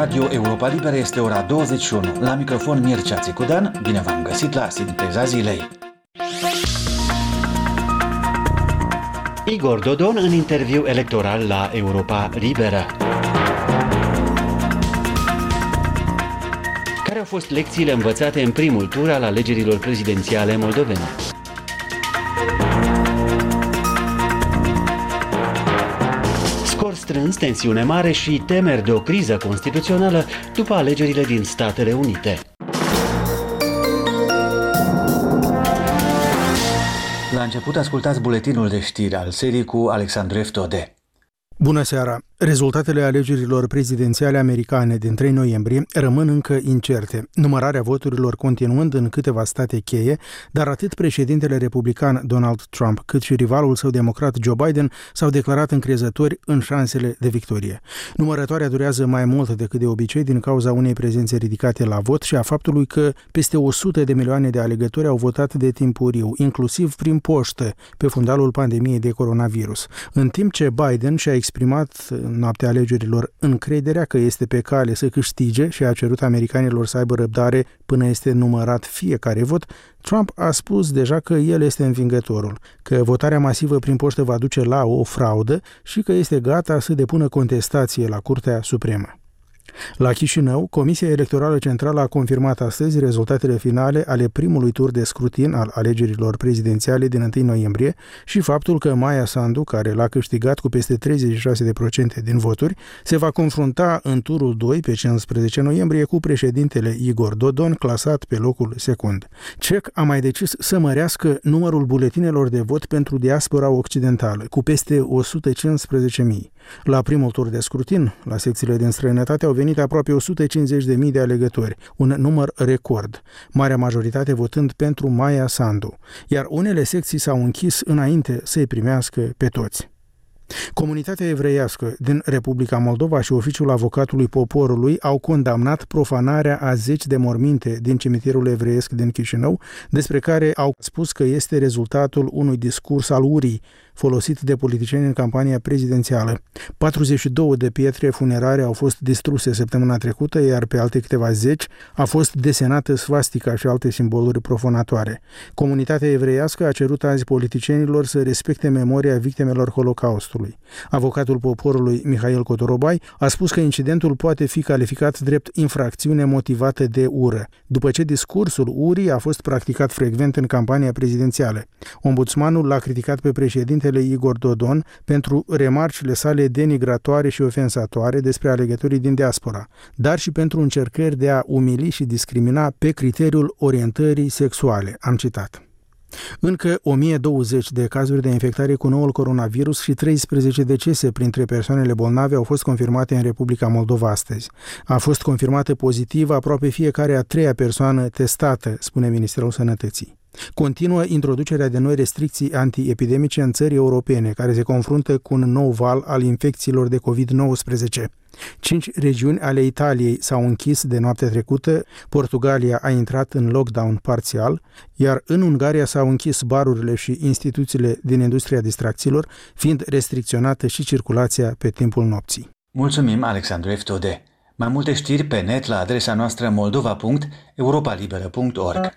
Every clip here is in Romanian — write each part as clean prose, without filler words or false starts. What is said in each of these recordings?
Radio Europa Liberă este ora 21. La microfon Mircea Țicudan, bine v-am găsit la Sinteza Zilei. Igor Dodon în interviu electoral la Europa Liberă. Care au fost lecțiile învățate în primul tur al alegerilor prezidențiale moldovene? Scor strâns, tensiune mare și temeri de o criză constituțională după alegerile din Statele Unite. La început ascultați buletinul de știri al serii cu Alexandru Eftode. Bună seara! Rezultatele alegerilor prezidențiale americane din 3 noiembrie rămân încă incerte, numărarea voturilor continuând în câteva state cheie, dar atât președintele republican Donald Trump cât și rivalul său democrat Joe Biden s-au declarat încrezători în șansele de victorie. Numărătoarea durează mai mult decât de obicei din cauza unei prezențe ridicate la vot și a faptului că peste 100 de milioane de alegători au votat de timpuriu, inclusiv prin poștă, pe fundalul pandemiei de coronavirus. În timp ce Biden și-a exprimat în noaptea alegerilor încrederea că este pe cale să câștige și a cerut americanilor să aibă răbdare până este numărat fiecare vot, Trump a spus deja că el este învingătorul, că votarea masivă prin poștă va duce la o fraudă și că este gata să depună contestație la Curtea Supremă. La Chișinău, Comisia Electorală Centrală a confirmat astăzi rezultatele finale ale primului tur de scrutin al alegerilor prezidențiale din 1 noiembrie și faptul că Maia Sandu, care l-a câștigat cu peste 36% din voturi, se va confrunta în turul 2 pe 15 noiembrie cu președintele Igor Dodon, clasat pe locul secund. CEC a mai decis să mărească numărul buletinelor de vot pentru diaspora occidentală, cu peste 115.000. La primul tur de scrutin, la secțiile din străinătate, au venit aproape 150.000 de alegători, un număr record, marea majoritate votând pentru Maia Sandu, iar unele secții s-au închis înainte să-i primească pe toți. Comunitatea evreiască din Republica Moldova și Oficiul Avocatului Poporului au condamnat profanarea a 10 de morminte din cimitirul evreiesc din Chișinău, despre care au spus că este rezultatul unui discurs al urii folosit de politicieni în campania prezidențială. 42 de pietre funerare au fost distruse săptămâna trecută, iar pe alte câteva zeci a fost desenată svastica și alte simboluri profanatoare. Comunitatea evreiască a cerut azi politicienilor să respecte memoria victimelor Holocaustului. Avocatul Poporului Mihail Cotorobai a spus că incidentul poate fi calificat drept infracțiune motivată de ură, după ce discursul urii a fost practicat frecvent în campania prezidențială. Ombudsmanul l-a criticat pe președintele Igor Dodon pentru remarcile sale denigratoare și ofensatoare despre alegătorii din diaspora, dar și pentru încercări de a umili și discrimina pe criteriul orientării sexuale, am citat. Încă 1020 de cazuri de infectare cu noul coronavirus și 13 decese printre persoanele bolnave au fost confirmate în Republica Moldova astăzi. A fost confirmată pozitivă aproape fiecare a treia persoană testată, spune Ministerul Sănătății. Continuă introducerea de noi restricții antiepidemice în țări europene, care se confruntă cu un nou val al infecțiilor de COVID-19. 5 regiuni ale Italiei s-au închis de noaptea trecută, Portugalia a intrat în lockdown parțial, iar în Ungaria s-au închis barurile și instituțiile din industria distracțiilor, fiind restricționată și circulația pe timpul nopții. Mulțumim, Alexandru Eftode. Mai multe știri pe net la adresa noastră moldova.europalibera.org.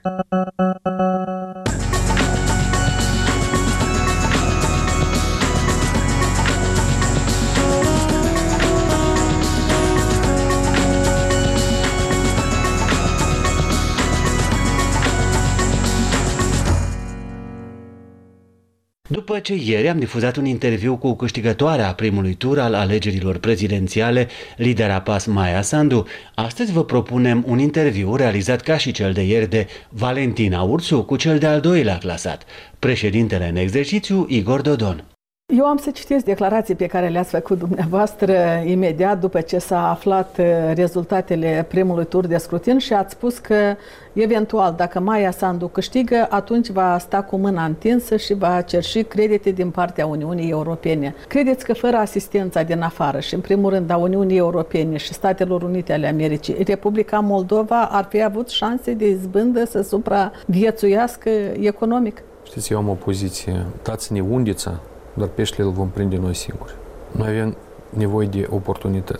După ce ieri am difuzat un interviu cu câștigătoarea primului tur al alegerilor prezidențiale, lidera PAS Maia Sandu, astăzi vă propunem un interviu realizat ca și cel de ieri de Valentina Ursu cu cel de-al doilea clasat, președintele în exercițiu Igor Dodon. Eu am să citesc declarații pe care le-ați făcut dumneavoastră imediat după ce s-a aflat rezultatele primului tur de scrutin și ați spus că, eventual, dacă Maia Sandu câștigă, atunci va sta cu mâna întinsă și va cerși credite din partea Uniunii Europene. Credeți că fără asistența din afară și, în primul rând, a Uniunii Europene și Statelor Unite ale Americii, Republica Moldova ar fi avut șanse de izbândă să supraviețuiască economic? Știți, eu am o poziție, dați-ne undița, dar peștele îl vom prinde noi singuri. Noi avem nevoie de oportunități.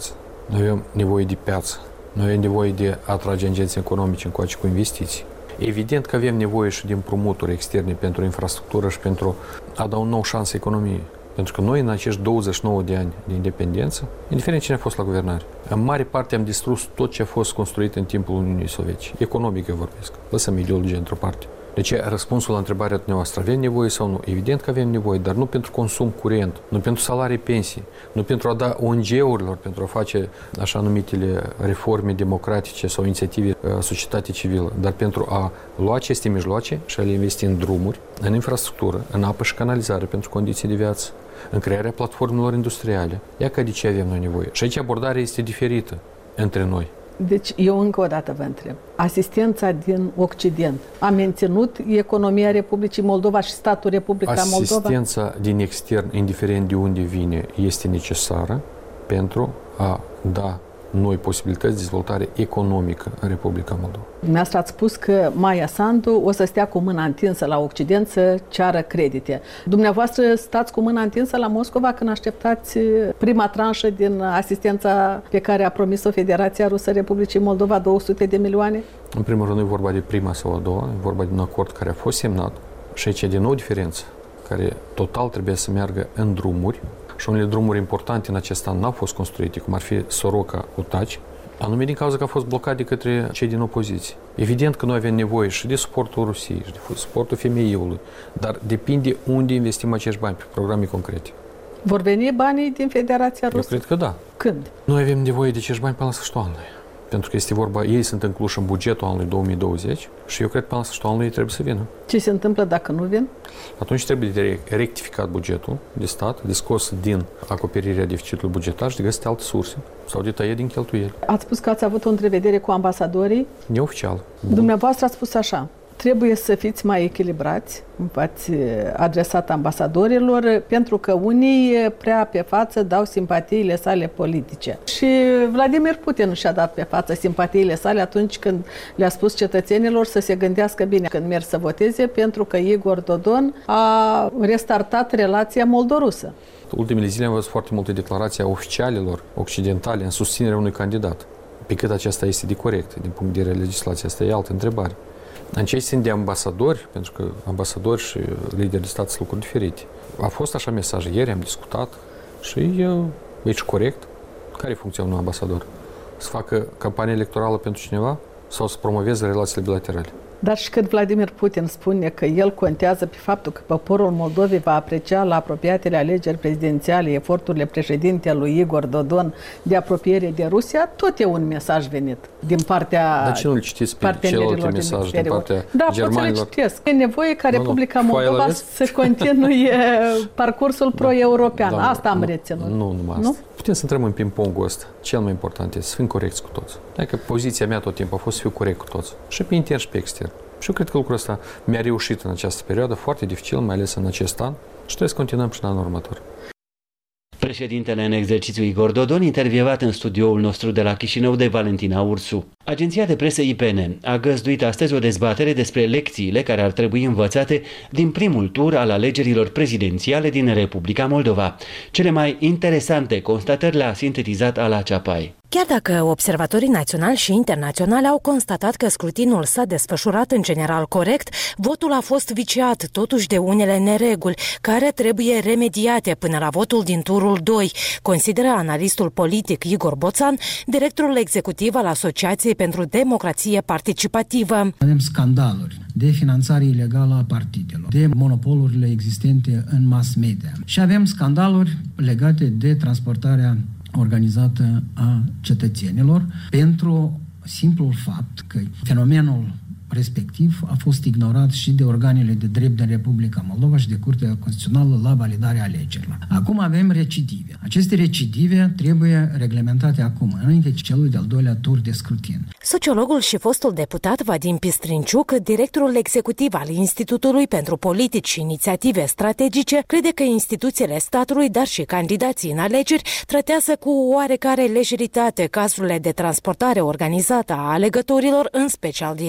Noi avem nevoie de piață. Noi avem nevoie de a atrage agenți economici încoace cu investiții. Evident că avem nevoie și de împrumuturi externe pentru infrastructură și pentru a da un nou șans economiei. Pentru că noi, în acești 29 de ani de independență, indiferent cine a fost la guvernare, în mare parte am distrus tot ce a fost construit în timpul Uniunii Sovietice. Economic eu vorbesc. Lăsăm ideologia într-o parte. Deci, răspunsul la întrebarea dumneavoastră, avem nevoie sau nu? Evident că avem nevoie, dar nu pentru consum curent, nu pentru salarii, pensii, nu pentru a da ONG-urilor, pentru a face așa numitele reforme democratice sau inițiative societate civilă, dar pentru a lua aceste mijloace și a le investi în drumuri, în infrastructură, în apă și canalizare pentru condiții de viață, în crearea platformelor industriale. Ia că de ce avem noi nevoie. Și aici abordarea este diferită între noi. Deci eu încă o dată vă întreb. Asistența din Occident a menținut economia Republicii Moldova și statul Republica Moldova? Asistența din extern, indiferent de unde vine, este necesară pentru a da noi posibilități de dezvoltare economică în Republica Moldova. Dumneavoastră ați spus că Maia Sandu o să stea cu mâna întinsă la Occident să ceară credite. Dumneavoastră stați cu mâna întinsă la Moscova când așteptați prima tranșă din asistența pe care a promis-o Federația Rusă Republicii Moldova, 200 de milioane? În primul rând nu e vorba de prima sau a doua, e vorba de un acord care a fost semnat și aici e din nou diferență, care total trebuie să meargă în drumuri. Și unele drumuri importante în acest an n-au fost construite, cum ar fi Soroca-Utaci, anume din cauza că a fost blocat de către cei din opoziție. Evident că noi avem nevoie și de suportul Rusiei, și de suportul femeiului, dar depinde unde investim acești bani, pe programe concrete. Vor veni banii din Federația Rusă? Eu cred că da. Când? Noi avem nevoie de acești bani până la sfârșitul anului. Pentru că este vorba, ei sunt incluși în bugetul anului 2020 și eu cred că până la sfârșitul anului ei trebuie să vină. Ce se întâmplă dacă nu vin? Atunci trebuie de rectificat bugetul de stat, de scos din acoperirea deficitului bugetar și de găsit alte surse sau de tăiat din cheltuieli. Ați spus că ați avut o întrevedere cu ambasadorii? Neoficial. Dumneavoastră ați spus așa: trebuie să fiți mai echilibrați, v-ați adresat ambasadorilor, pentru că unii prea pe față dau simpatiile sale politice. Și Vladimir Putin și-a dat pe față simpatiile sale atunci când le-a spus cetățenilor să se gândească bine când merg să voteze, pentru că Igor Dodon a restartat relația moldorusă. Ultimele zile am văzut foarte multe declarații a oficialilor occidentale în susținerea unui candidat. Pe cât aceasta este de corect, din punct de vedere legislației, asta e altă întrebare. În ce țin de ambasadori, pentru că ambasadori și lideri de stat sunt lucruri diferite. A fost așa mesaj, ieri am discutat și aici corect. Care e funcția unui ambasador? Să facă campanie electorală pentru cineva sau să promoveze relațiile bilaterale? Dar și când Vladimir Putin spune că el contează pe faptul că poporul Moldovei va aprecia la apropiatele alegeri prezidențiale eforturile președintelui Igor Dodon de apropiere de Rusia, tot e un mesaj venit din partea Dar ce nu-l citiți pe celelalte mesaje din partea germanilor? Da, pot să le citesc. E nevoie ca Republica Moldova să continue parcursul pro-european. Asta am reținut. Nu numai asta. Putem să intrăm în ping-pongul ăsta. Cel mai important este să fim corecți cu toți. Adică poziția mea tot timpul a fost să fiu corect cu toți. Și pe intern și pe extern. Și eu cred că lucrul ăsta mi-a reușit în această perioadă foarte dificil, mai ales în acest an. Și trebuie să continuăm și în anul următor. Președintele în exercițiu Igor Dodon, intervievat în studioul nostru de la Chișinău de Valentina Ursu. Agenția de presă IPN a găzduit astăzi o dezbatere despre lecțiile care ar trebui învățate din primul tur al alegerilor prezidențiale din Republica Moldova. Cele mai interesante constatări le-a sintetizat Ala Ceapai. Chiar dacă observatorii naționali și internaționali au constatat că scrutinul s-a desfășurat în general corect, votul a fost viciat totuși de unele nereguli, care trebuie remediate până la votul din turul 2, consideră analistul politic Igor Boțan, directorul executiv al Asociației pentru Democrație Participativă. Avem scandaluri de finanțare ilegală a partidelor, de monopolurile existente în mass media și avem scandaluri legate de transportarea organizată a cetățenilor pentru simplul fapt că fenomenul respectiv a fost ignorat și de organele de drept din Republica Moldova și de Curtea Constituțională la validarea alegerilor. Acum avem recidive. Aceste recidive trebuie reglementate acum, înainte celui de-al doilea tur de scrutin. Sociologul și fostul deputat Vadim Pistrinciuc, directorul executiv al Institutului pentru Politici și Inițiative Strategice, crede că instituțiile statului, dar și candidații în alegeri, tratează cu oarecare lejeritate cazurile de transportare organizată a alegătorilor, în special din regiunea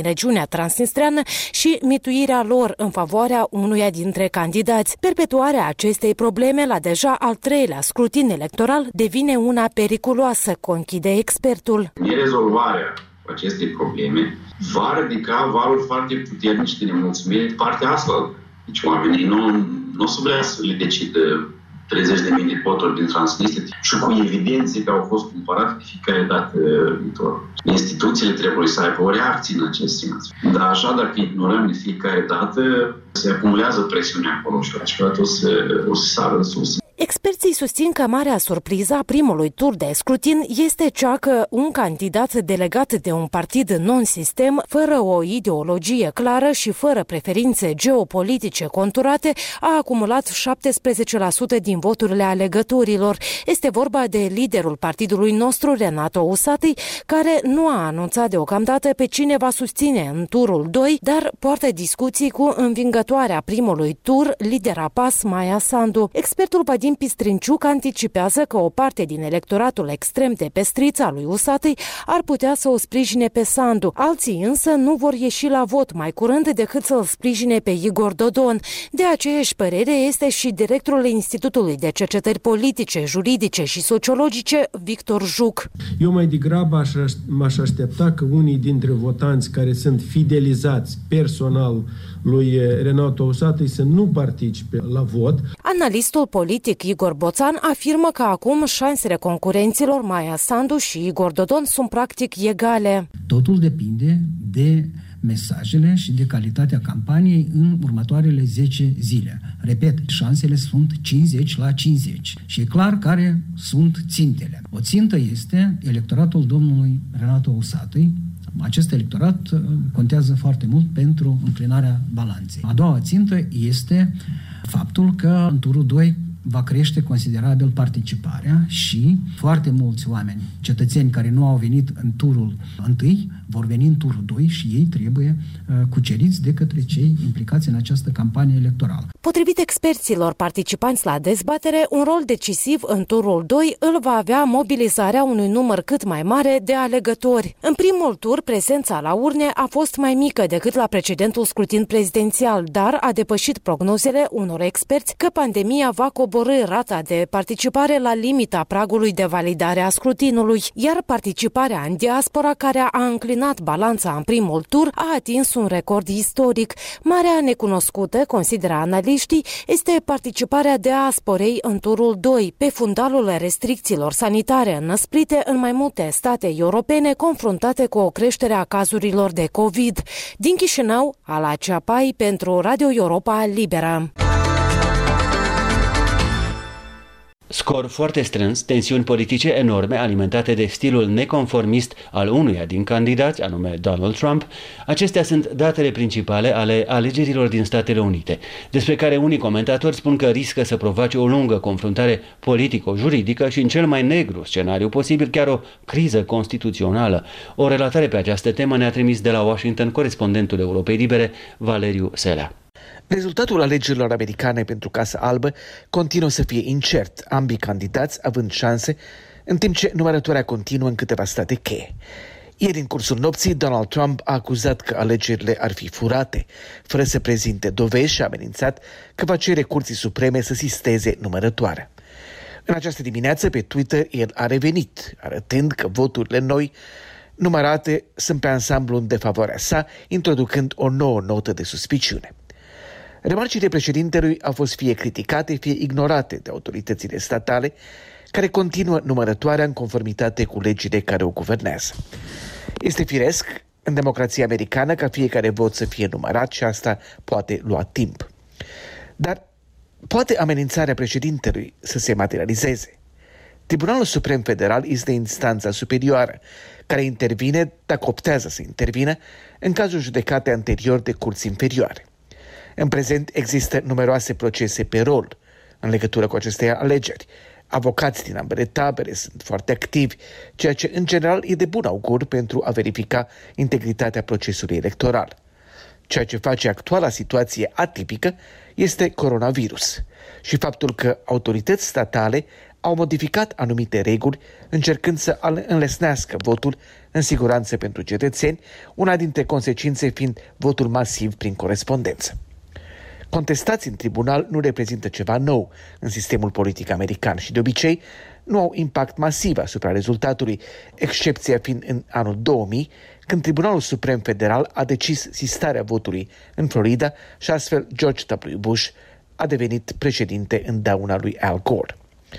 transnistreană și mituirea lor în favoarea unuia dintre candidați. Perpetuarea acestei probleme la deja al 3-lea scrutin electoral devine una periculoasă, conchide expertul. Nerezolvarea acestei probleme va ridica valuri foarte puternice de nemulțumire de partea asta. Deci oamenii nu o să vrea să le decidă 30.000 de voturi din Transnistria și cu evidențe că au fost cumpărate de fiecare dată viitor. Instituțiile trebuie să aibă o reacție în acest sens. Dar așa, dacă ignorăm de fiecare dată, se acumulează presiunea acolo și la o să sară în sus. Experții susțin că marea surpriză a primului tur de scrutin este cea că un candidat delegat de un partid non-sistem, fără o ideologie clară și fără preferințe geopolitice conturate, a acumulat 17% din voturile alegătorilor. Este vorba de liderul partidului nostru, Renato Usati, care nu a anunțat deocamdată pe cine va susține în turul 2, dar poartă discuții cu învingătoarea primului tur, lidera PAS, Maia Sandu. Expertul Vadim Pistrinciuc anticipează că o parte din electoratul extrem de pestrița lui Usati ar putea să o sprijine pe Sandu. Alții însă nu vor ieși la vot mai curând decât să-l sprijine pe Igor Dodon. De aceeași părere este și directorul Institutului de Cercetări Politice, Juridice și Sociologice, Victor Juc. Eu mai degrabă m-aș aștepta că unii dintre votanți care sunt fidelizați personal lui Renato Usati să nu participe la vot. Analistul politic Igor Boțan afirmă că acum șansele concurenților Maia Sandu și Igor Dodon sunt practic egale. Totul depinde de mesajele și de calitatea campaniei în următoarele 10 zile. Repet, șansele sunt 50-50 și e clar care sunt țintele. O țintă este electoratul domnului Renato Usati. Acest electorat contează foarte mult pentru înclinarea balanței. A doua țintă este faptul că în turul 2 va crește considerabil participarea și foarte mulți oameni, cetățeni care nu au venit în turul 1, vor veni în turul 2 și ei trebuie cuceriți de către cei implicați în această campanie electorală. Potrivit experților participanți la dezbatere, un rol decisiv în turul 2 îl va avea mobilizarea unui număr cât mai mare de alegători. În primul tur, prezența la urne a fost mai mică decât la precedentul scrutin prezidențial, dar a depășit prognozele unor experți că pandemia va coborî rata de participare la limita pragului de validare a scrutinului, iar participarea în diaspora, care a înclinat balanța în primul tur, a atins un record istoric. Marea necunoscută, consideră analiștii, este participarea diasporei în turul 2, pe fundalul restricțiilor sanitare înăsprite în mai multe state europene confruntate cu o creștere a cazurilor de COVID. Din Chișinău, Ala Ceapai pentru Radio Europa Liberă. Scor foarte strâns, tensiuni politice enorme alimentate de stilul neconformist al unuia din candidați, anume Donald Trump. Acestea sunt datele principale ale alegerilor din Statele Unite, despre care unii comentatori spun că riscă să provoace o lungă confruntare politico-juridică și, în cel mai negru scenariu posibil, chiar o criză constituțională. O relatare pe această temă ne-a trimis de la Washington corespondentul Europei Libere, Valeriu Selea. Rezultatul alegerilor americane pentru Casa Albă continuă să fie incert, ambii candidați având șanse, în timp ce numărătoarea continuă în câteva state cheie. Ieri, în cursul nopții, Donald Trump a acuzat că alegerile ar fi furate, fără să prezinte dovezi, și a amenințat că va cere Curții Supreme să sisteze numărătoarea. În această dimineață, pe Twitter, el a revenit, arătând că voturile noi numărate sunt pe ansamblu în defavoarea sa, introducând o nouă notă de suspiciune. Remarcile președintelui au fost fie criticate, fie ignorate de autoritățile statale, care continuă numărătoarea în conformitate cu legile care o guvernează. Este firesc în democrația americană ca fiecare vot să fie numărat și asta poate lua timp. Dar poate amenințarea președintelui să se materializeze. Tribunalul Suprem Federal este instanța superioară care intervine, dacă optează să intervină, în cazul judecate anterior de curți inferioare. În prezent există numeroase procese pe rol în legătură cu aceste alegeri. Avocați din ambele tabere sunt foarte activi, ceea ce în general e de bun augur pentru a verifica integritatea procesului electoral. Ceea ce face actuala situație atipică este coronavirus și faptul că autorități statale au modificat anumite reguli, încercând să înlesnească votul în siguranță pentru cetățeni, una dintre consecințe fiind votul masiv prin corespondență. Contestați în tribunal nu reprezintă ceva nou în sistemul politic american și de obicei nu au impact masiv asupra rezultatului, excepția fiind în anul 2000, când Tribunalul Suprem Federal a decis sistarea votului în Florida și astfel George W. Bush a devenit președinte în dauna lui Al Gore.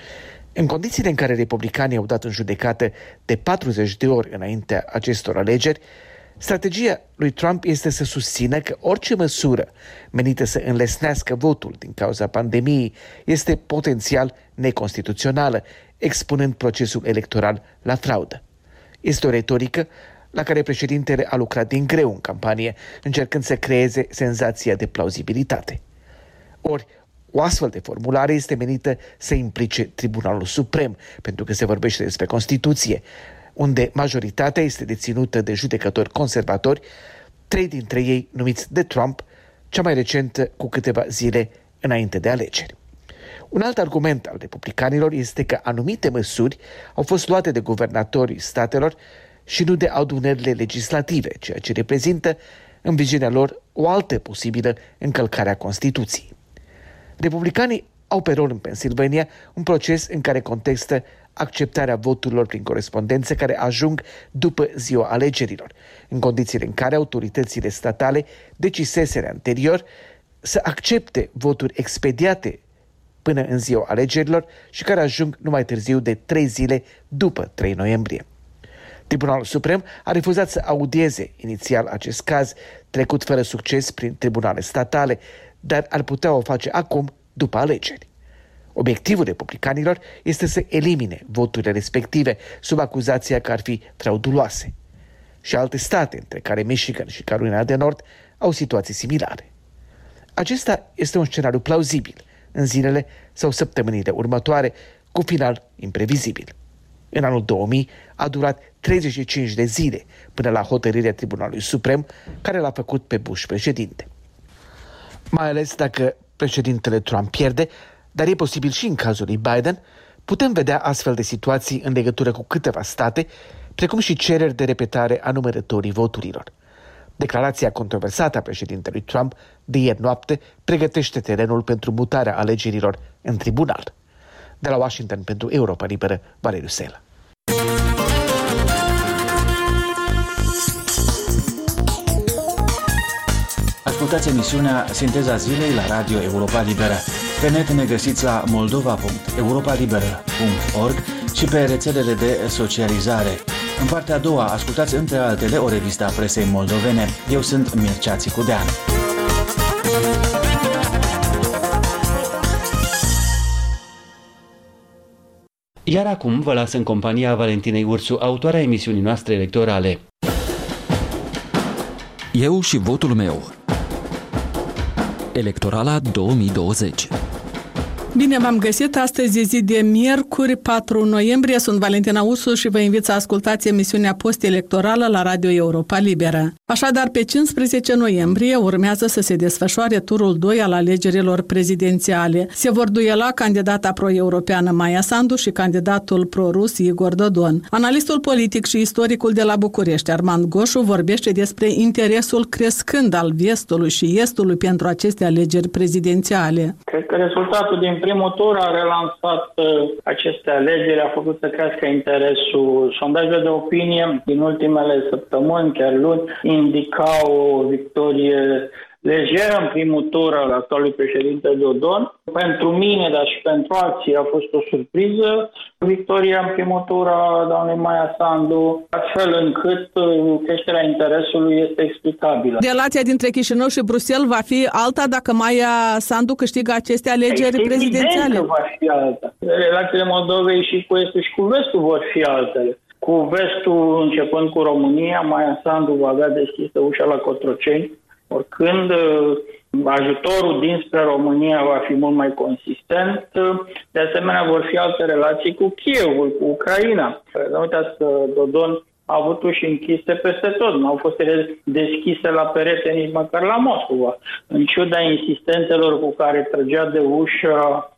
În condițiile în care republicanii au dat în judecată de 40 de ori înaintea acestor alegeri, strategia lui Trump este să susțină că orice măsură menită să înlesnească votul din cauza pandemiei este potențial neconstituțională, expunând procesul electoral la fraudă. Este o retorică la care președintele a lucrat din greu în campanie, încercând să creeze senzația de plauzibilitate. Ori, o astfel de formulare este menită să implice Tribunalul Suprem, pentru că se vorbește despre Constituție, unde majoritatea este deținută de judecători conservatori, 3 dintre ei numiți de Trump, cea mai recentă cu câteva zile înainte de alegeri. Un alt argument al republicanilor este că anumite măsuri au fost luate de guvernatorii statelor și nu de adunările legislative, ceea ce reprezintă, în viziunea lor, o altă posibilă încălcare a Constituției. Republicanii au pe rol în Pennsylvania un proces în care contestă acceptarea voturilor prin corespondență care ajung după ziua alegerilor, în condițiile în care autoritățile statale deciseseră anterior să accepte voturi expediate până în ziua alegerilor și care ajung numai târziu de 3 zile după 3 noiembrie. Tribunalul Suprem a refuzat să audieze inițial acest caz, trecut fără succes prin tribunale statale, dar ar putea o face acum după alegeri. Obiectivul republicanilor este să elimine voturile respective sub acuzația că ar fi frauduloase. Și alte state, între care Michigan și Carolina de Nord, au situații similare. Acesta este un scenariu plauzibil în zilele sau săptămânile următoare, cu final imprevizibil. În anul 2000 a durat 35 de zile până la hotărârea Tribunalului Suprem, care l-a făcut pe Bush președinte. Mai ales dacă președintele Trump pierde, dar e posibil și în cazul lui Biden, putem vedea astfel de situații în legătură cu câteva state, precum și cereri de repetare a numărătorii voturilor. Declarația controversată a președintelui Trump de ieri noapte pregătește terenul pentru mutarea alegerilor în tribunal. De la Washington pentru Europa Liberă, Valeriu Sela. Ascultați emisiunea Sinteza Zilei la Radio Europa Liberă. Pe net ne găsiți la moldova.europalibera.org și pe rețelele de socializare. În partea a doua, ascultați între altele o revistă a presei moldovene. Eu sunt Mircea Țicudean. Iar acum vă las în compania Valentinei Ursu, autoarea emisiunii noastre electorale. Eu și votul meu. Electorala 2020. Bine v-am găsit, astăzi e zi de miercuri, 4 noiembrie, sunt Valentina Ursu și vă invit să ascultați emisiunea post-electorală la Radio Europa Liberă. Așadar, pe 15 noiembrie urmează să se desfășoare turul 2 al alegerilor prezidențiale. Se vor duela candidata pro-europeană Maia Sandu și candidatul pro-rus Igor Dodon. Analistul politic și istoricul de la București, Armand Goșu, vorbește despre interesul crescând al vestului și estului pentru aceste alegeri prezidențiale. Cred că rezultatul din primul tur a relansat aceste alegeri, a făcut să crească interesul. Sondajele de opinie din ultimele săptămâni, chiar luni, indicau o victorie lejeră în primul tur al actualului președinte Dodon. Pentru mine, dar și pentru alții, a fost o surpriză victoria în primul tur a doamnei Maia Sandu, astfel încât creșterea interesului este explicabilă. Relația dintre Chișinău și Bruxelles va fi alta dacă Maia Sandu câștigă aceste alegeri prezidențiale? Evident că va fi alta. Relațiile Moldovei și cu Estul și cu Vestul vor fi altele. Cu Vestul, începând cu România, Maia Sandu va avea deschisă ușa la Cotroceni, oricând ajutorul dinspre România va fi mult mai consistent. De asemenea, vor fi alte relații cu Kievul, cu Ucraina. Nu uitați că Dodon a avut uși închise peste tot. Nu au fost deschise la perete nici măcar la Moscova. În ciuda insistențelor cu care trăgea de ușă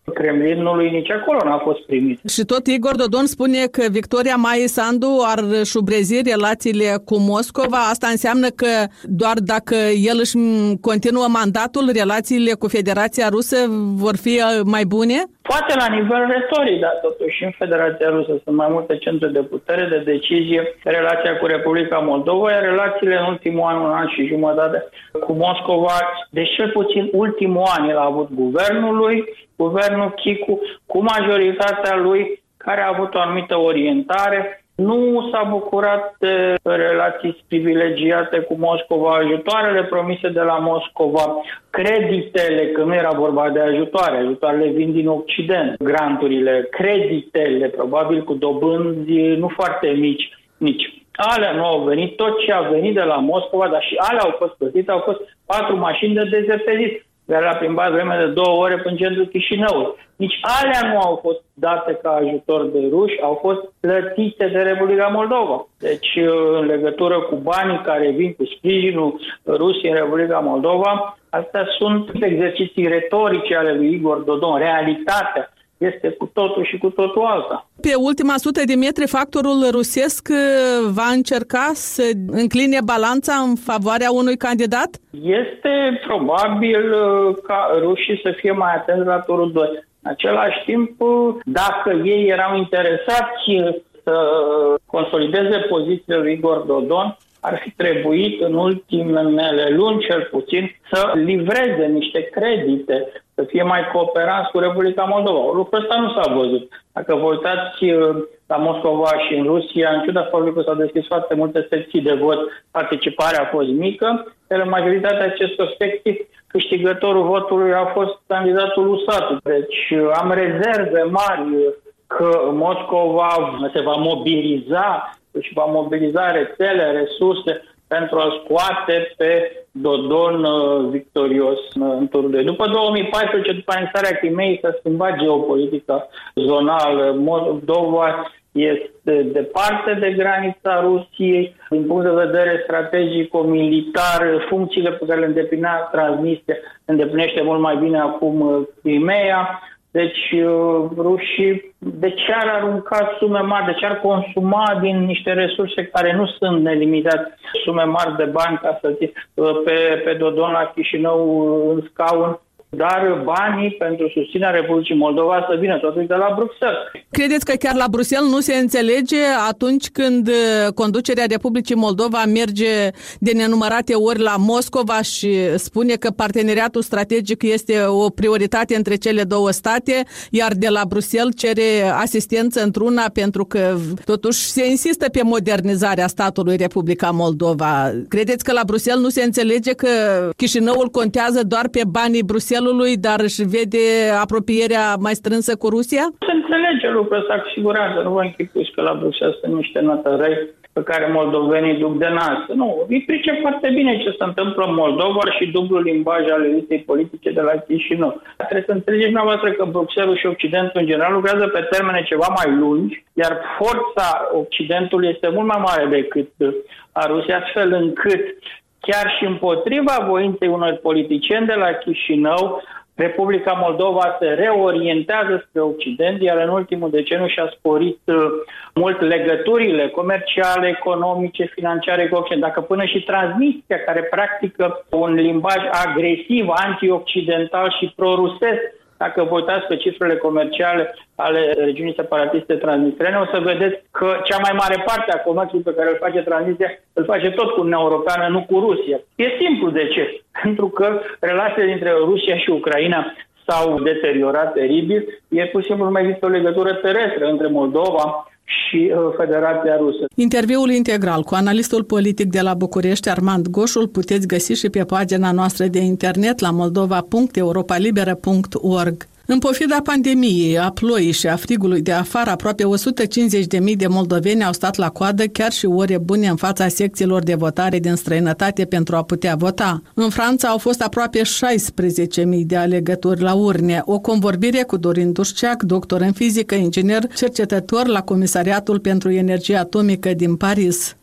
Kremlinului, nici acolo n-a fost primit. Și tot Igor Dodon spune că Victoria Maia Sandu ar șubrezi relațiile cu Moscova. Asta înseamnă că doar dacă el își continuă mandatul, relațiile cu Federația Rusă vor fi mai bune? Poate la nivel retoric, dar totuși în Federația Rusă sunt mai multe centre de putere, de decizie, relația cu Republica Moldova, iar relațiile în ultimul an, un an și jumătate cu Moscova, deci cel puțin ultimul an el a avut guvernul Chicu, cu majoritatea lui care a avut o anumită orientare. Nu s-a bucurat de relații privilegiate cu Moscova, ajutoarele promise de la Moscova, creditele, că nu era vorba de ajutoarele vin din Occident, granturile, creditele, probabil cu dobânzi nu foarte mici, nici. Alea nu au venit, tot ce a venit de la Moscova, dar și alea au fost plătite, au fost 4 mașini de dezertezit, care a plimbat vreme de 2 ore până în centrul Chișinăului. Nici alea nu au fost date ca ajutor de ruși, au fost plătite de Republica Moldova. Deci, în legătură cu banii care vin cu sprijinul Rusiei în Republica Moldova, astea sunt exerciții retorice ale lui Igor Dodon. Realitatea este cu totul și cu totul alta. Pe ultima 100 de metri, factorul rusesc va încerca să încline balanța în favoarea unui candidat? Este probabil ca rușii să fie mai atenți la turul 2. În același timp, dacă ei erau interesați să consolideze pozițiile lui Igor Dodon, ar fi trebuit în ultimele luni, cel puțin, să livreze niște credite, să fie mai cooperanți cu Republica Moldova. Lucrul ăsta nu s-a văzut. Dacă vă uitați la Moscova și în Rusia, în ciuda faptului că s-au deschis foarte multe secții de vot, participarea a fost mică, iar în majoritatea acestor secții, câștigătorul votului a fost candidatul USAT. Deci am rezerve mari că Moscova se va mobiliza și va mobiliza rețele, resurse pentru a scoate pe Dodon victorios în turul 2. După 2014, după anexarea Crimeei, s-a schimbat geopolitica zonală. Moldova este departe de granița Rusiei. Din punct de vedere strategico-militar, funcțiile pe care le îndeplinea Transnistria îndeplinește mult mai bine acum Crimeea. Deci rușii de ce ar arunca sume mari, de ce ar consuma din niște resurse care nu sunt nelimitate, sume mari de bani ca să ții pe Dodon la Chișinău în scaun, dar banii pentru susținerea Republicii Moldova să vină totuși de la Bruxelles. Credeți că chiar la Bruxelles nu se înțelege atunci când conducerea Republicii Moldova merge de nenumărate ori la Moscova și spune că parteneriatul strategic este o prioritate între cele două state, iar de la Bruxelles cere asistență într-una pentru că totuși se insistă pe modernizarea statului Republica Moldova. Credeți că la Bruxelles nu se înțelege că Chișinăul contează doar pe banii Bruxelles, dar își vede apropierea mai strânsă cu Rusia? Se înțelege lucrul ăsta cu siguranță. Nu vă închipuiți că la Bruxelles sunt niște nătărăi pe care moldovenii duc de nas. Nu, îi pricep foarte bine ce se întâmplă în Moldova și dublul limbaj al elitei politice de la Chișinău. Trebuie să înțelegeți dumneavoastră că Bruxelles și Occidentul în general lucrează pe termene ceva mai lungi, iar forța Occidentului este mult mai mare decât a Rusiei, astfel încât chiar și împotriva voinței unor politicieni de la Chișinău, Republica Moldova se reorientează spre Occident, iar în ultimul deceniu și-a sporit mult legăturile comerciale, economice, financiare cu Occident. Dacă până și Transnistria, care practică un limbaj agresiv, anti-occidental și pro-rusesc, dacă vă uitați pe cifrele comerciale ale regiunii separatiste transnistrene, o să vedeți că cea mai mare parte a comerțului pe care îl face Transnistria îl face tot cu Uniunea Europeană, nu cu Rusia. E simplu de ce. Pentru că relațiile dintre Rusia și Ucraina s-au deteriorat teribil. E pur și simplu nu mai există o legătură terestră între Moldova și Federația Rusă. Interviul integral cu analistul politic de la București, Armand Goșul, puteți găsi și pe pagina noastră de internet la moldova.europalibera.org. În pofida pandemiei, a ploii și a frigului de afară, aproape 150.000 de moldoveni au stat la coadă chiar și ore bune în fața secțiilor de votare din străinătate pentru a putea vota. În Franța au fost aproape 16.000 de alegători la urne. O convorbire cu Dorin Dușceac, doctor în fizică, inginer, cercetător la Comisariatul pentru Energie Atomică din Paris.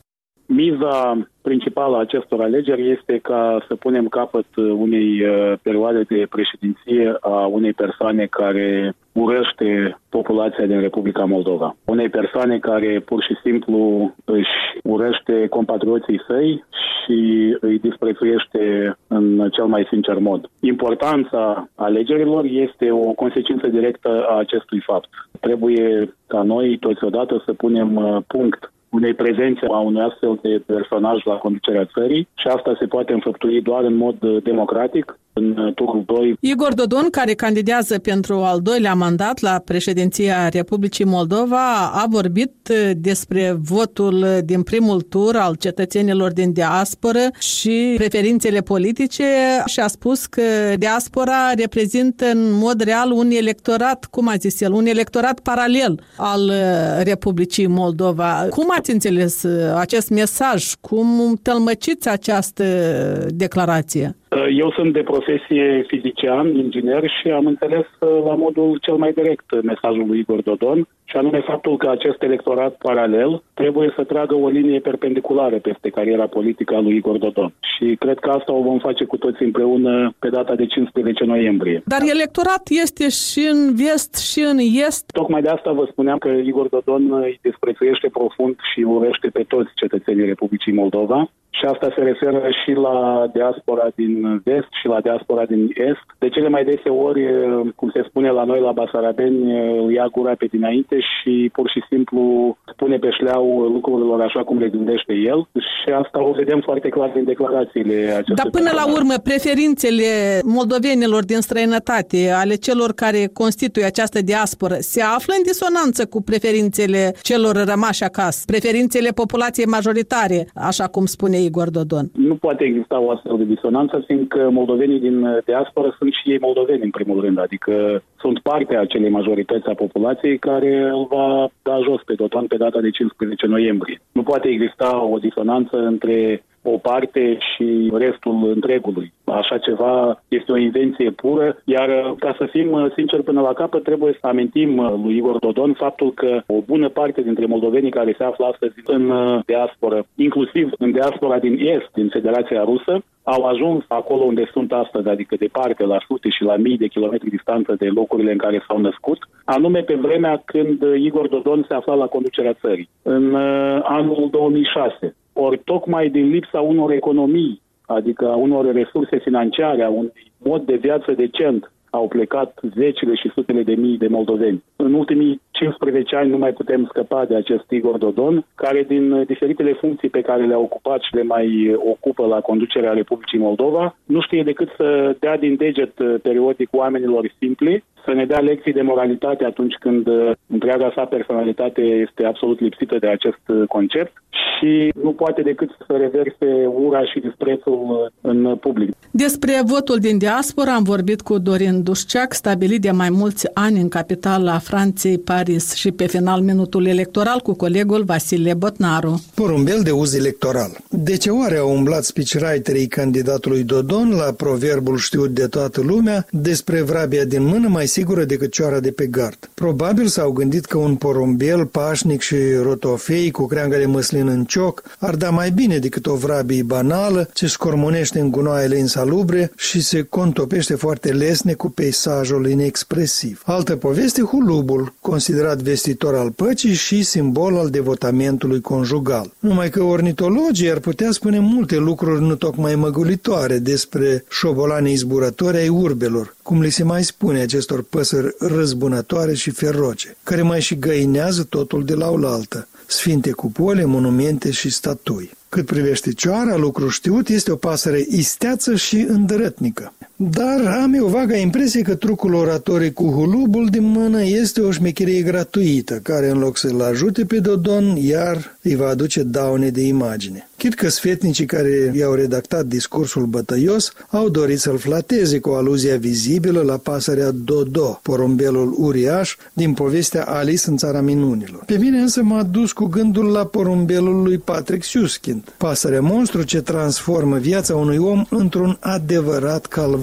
Miza principală a acestor alegeri este ca să punem capăt unei perioade de președinție a unei persoane care urăște populația din Republica Moldova. Unei persoane care pur și simplu își urăște compatrioții săi și îi disprețuiește în cel mai sincer mod. Importanța alegerilor este o consecință directă a acestui fapt. Trebuie ca noi toți odată să punem punct unei prezențe a unui astfel de personaj la conducerea țării și asta se poate înfăptui doar în mod democratic, în turul 2. Igor Dodon, care candidează pentru al doilea mandat la președinția Republicii Moldova, a vorbit despre votul din primul tur al cetățenilor din diasporă și preferințele politice și a spus că diaspora reprezintă în mod real un electorat, cum a zis el, un electorat paralel al Republicii Moldova. Cum ați înțeles acest mesaj? Cum tălmăciți această declarație? Eu sunt de profesie fizician, inginer și am înțeles la modul cel mai direct mesajul lui Igor Dodon, și anume faptul că acest electorat paralel trebuie să tragă o linie perpendiculară peste cariera politică a lui Igor Dodon. Și cred că asta o vom face cu toți împreună pe data de 15 noiembrie. Dar electorat este și în vest și în est? Tocmai de asta vă spuneam că Igor Dodon îi disprețuiește profund și urăște pe toți cetățenii Republicii Moldova. Și asta se referă și la diaspora din vest și la diaspora din est. De cele mai dese ori, cum se spune la noi la basarabeni, ia gura pe dinainte și pur și simplu pune pe șleau lucrurilor așa cum le gândește el. Și asta o vedem foarte clar din declarațiile acestea. Dar până la urmă, preferințele moldovenilor din străinătate, ale celor care constituie această diasporă, se află în disonanță cu preferințele celor rămași acasă, preferințele populației majoritare, așa cum spune Igor Dodon. Nu poate exista o astfel de disonanță, fiindcă moldovenii din diasporă sunt și ei moldoveni în primul rând, adică sunt parte a acelei majorități a populației care îl va da jos pe Dodon pe data de 15 noiembrie. Nu poate exista o disonanță între o parte și restul întregului. Așa ceva este o invenție pură, iar ca să fim sinceri până la capăt, trebuie să amintim lui Igor Dodon faptul că o bună parte dintre moldovenii care se află astăzi în diasporă, inclusiv în diaspora din est, din Federația Rusă, au ajuns acolo unde sunt astăzi, adică departe, la sute și la mii de kilometri distanță de locurile în care s-au născut, anume pe vremea când Igor Dodon se afla la conducerea țării, în anul 2006. Ori tocmai din lipsa unor economii, adică a unor resurse financiare, a unui mod de viață decent, au plecat zecile și sutele de mii de moldoveni. În ultimii 15 ani nu mai putem scăpa de acest Igor Dodon, care din diferitele funcții pe care le-a ocupat și le mai ocupă la conducerea Republicii Moldova, nu știe decât să dea din deget periodic oamenilor simpli, să ne dea lecții de moralitate atunci când întreaga sa personalitate este absolut lipsită de acest concept și nu poate decât să reverse ura și disprețul în public. Despre votul din diaspora am vorbit cu Dorin Dușceac, stabilit de mai mulți ani în capitala Franței, Paris, și pe final minutul electoral cu colegul Vasile Botnaru. Porumbel de uz electoral. De ce oare au umblat speechwriterii candidatului Dodon la proverbul știut de toată lumea despre vrabia din mână mai sigură decât cioara de pe gard? Probabil s-au gândit că un porumbel pașnic și rotofei cu creangă de măslin în cioc ar da mai bine decât o vrabie banală ce scormonește în gunoaiele insalubre și se contopește foarte lesne cu peisajul inexpresiv. Altă poveste, hulubul, considerat vestitor al păcii și simbol al devotamentului conjugal. Numai că ornitologii ar putea spune multe lucruri nu tocmai măgulitoare despre șobolanii zburători ai urbelor, cum li se mai spune acestor păsări răzbunătoare și feroce, care mai și găinează totul de la oaltă, sfinte cupole, monumente și statui. Cât privește cioara, lucru știut, este o pasăre isteață și îndărătnică. Dar am eu vaga impresie că trucul oratoric cu hulubul din mână este o șmecherie gratuită, care în loc să-l ajute pe Dodon, iar îi va aduce daune de imagine. Chit că sfetnicii care i-au redactat discursul bătăios au dorit să-l flateze cu aluzia vizibilă la pasărea Dodo, porumbelul uriaș din povestea Alice în Țara Minunilor. Pe mine însă m-a dus cu gândul la porumbelul lui Patrick Suskind, pasărea monstru ce transformă viața unui om într-un adevărat calvar.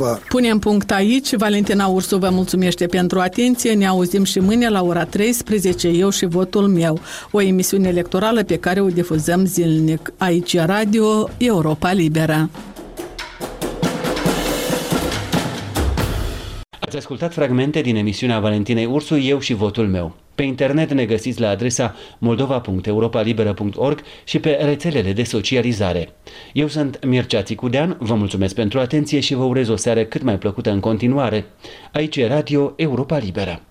clar. Punem punct aici. Valentina Ursu vă mulțumește pentru atenție. Ne auzim și mâine la ora 13, Eu și votul meu. O emisiune electorală pe care o difuzăm zilnic. Aici Radio Europa Liberă. Ați ascultat fragmente din emisiunea Valentinei Ursu, Eu și votul meu. Pe internet ne găsiți la adresa moldova.europalibera.org și pe rețelele de socializare. Eu sunt Mircea Țicudean, vă mulțumesc pentru atenție și vă urez o seară cât mai plăcută în continuare. Aici e Radio Europa Liberă.